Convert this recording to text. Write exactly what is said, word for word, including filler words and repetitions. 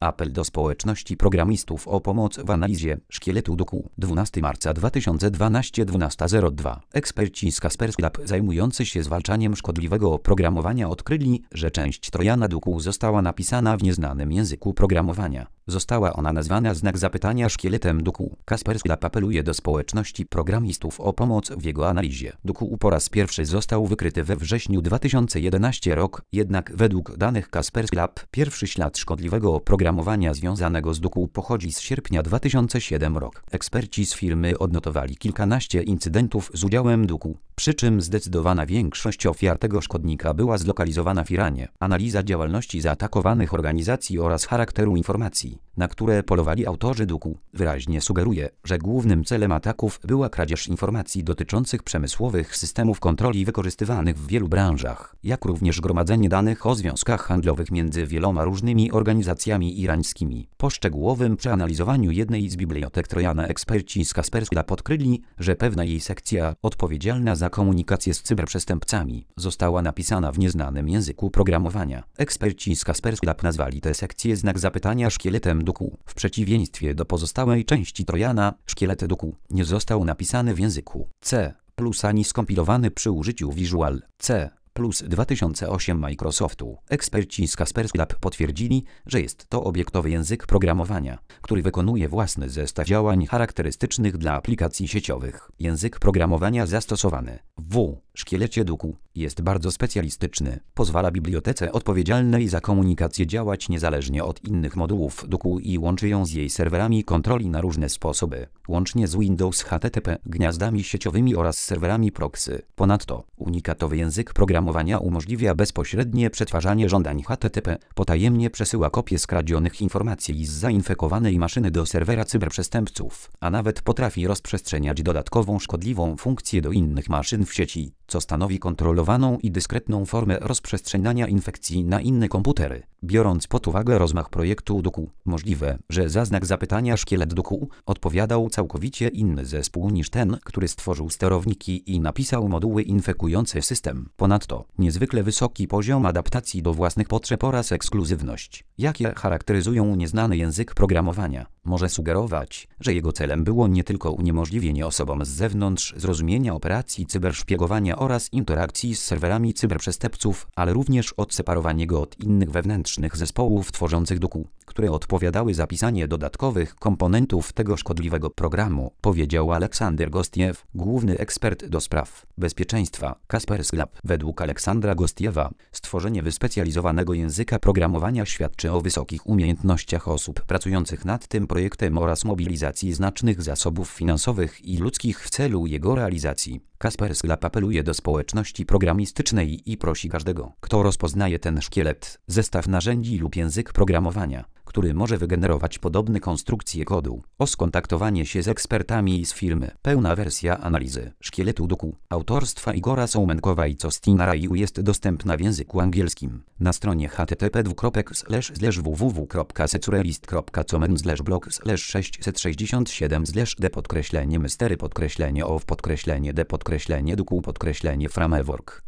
Apel do społeczności programistów o pomoc w analizie szkieletu duchu. dwunastego marca dwa tysiące dwunastego, dwunasta zero dwa. Eksperci z Kaspersky Lab zajmujący się zwalczaniem szkodliwego oprogramowania odkryli, że część trojana duchu została napisana w nieznanym języku programowania. Została ona nazwana znak zapytania szkieletem duchu. Kaspersky Lab apeluje do społeczności programistów o pomoc w jego analizie. Duchu po raz pierwszy został wykryty we wrześniu dwa tysiące jedenastego rok, jednak według danych Kaspersky Lab pierwszy ślad szkodliwego oprogramowania związanego z duchu pochodzi z sierpnia dwa tysiące siódmego rok. Eksperci z firmy odnotowali kilkanaście incydentów z udziałem duchu, przy czym zdecydowana większość ofiar tego szkodnika była zlokalizowana w Iranie. Analiza działalności zaatakowanych organizacji oraz charakteru informacji, na które polowali autorzy duchu, wyraźnie sugeruje, że głównym celem ataków była kradzież informacji dotyczących przemysłowych systemów kontroli wykorzystywanych w wielu branżach, jak również gromadzenie danych o związkach handlowych między wieloma różnymi organizacjami irańskimi. Po szczegółowym przeanalizowaniu jednej z bibliotek trojana eksperci z Kaspersky Lab odkryli, że pewna jej sekcja, odpowiedzialna za komunikację z cyberprzestępcami, została napisana w nieznanym języku programowania. Eksperci z Kaspersky Lab nazwali tę sekcję znak zapytania szkieletem duchu. W przeciwieństwie do pozostałej części trojana, szkielet duchu nie został napisany w języku C plus ani skompilowany przy użyciu Visual C plus dwa tysiące osiem Microsoftu. Eksperci z Kaspersky Lab potwierdzili, że jest to obiektowy język programowania, który wykonuje własny zestaw działań charakterystycznych dla aplikacji sieciowych. Język programowania zastosowany w szkielecie duchu jest bardzo specjalistyczny. Pozwala bibliotece odpowiedzialnej za komunikację działać niezależnie od innych modułów duchu i łączy ją z jej serwerami kontroli na różne sposoby, łącznie z Windows H T T P, gniazdami sieciowymi oraz serwerami proxy. Ponadto unikatowy język programowania umożliwia bezpośrednie przetwarzanie żądań H T T P, potajemnie przesyła kopie skradzionych informacji z zainfekowanej maszyny do serwera cyberprzestępców, a nawet potrafi rozprzestrzeniać dodatkową szkodliwą funkcję do innych maszyn w sieci, co stanowi kontrolowaną i dyskretną formę rozprzestrzeniania infekcji na inne komputery. Biorąc pod uwagę rozmach projektu duchu, możliwe, że za znak zapytania szkielet duchu odpowiadał całkowicie inny zespół niż ten, który stworzył sterowniki i napisał moduły infekujące system. Ponadto, niezwykle wysoki poziom adaptacji do własnych potrzeb oraz ekskluzywność, jakie charakteryzują nieznany język programowania, może sugerować, że jego celem było nie tylko uniemożliwienie osobom z zewnątrz zrozumienia operacji cyberszpiegowania oraz interakcji z serwerami cyberprzestępców, ale również odseparowanie go od innych wewnętrznych zespołów tworzących duchu, które odpowiadały za pisanie dodatkowych komponentów tego szkodliwego programu, powiedział Aleksander Gostiew, główny ekspert do spraw bezpieczeństwa Kaspersky Lab. Według Aleksandra Gostiewa stworzenie wyspecjalizowanego języka programowania świadczy o wysokich umiejętnościach osób pracujących nad tym projektem oraz mobilizacji znacznych zasobów finansowych i ludzkich w celu jego realizacji. Kaspersky Lab apeluje do społeczności programistycznej i prosi każdego, kto rozpoznaje ten szkielet, zestaw narzędzi lub język programowania, który może wygenerować podobne konstrukcje kodu, o skontaktowanie się z ekspertami z firmy. Pełna wersja analizy szkieletu duchu autorstwa Igora Soumenkowa i Costina Raju jest dostępna w języku angielskim na stronie h t t p dwukropek slash slash w w w kropka securelist kropka comen slash blog slash sześćset sześćdziesiąt siedem slash d podkreślenie mystery podkreślenie of podkreślenie d podkreślenie duchu podkreślenie framework.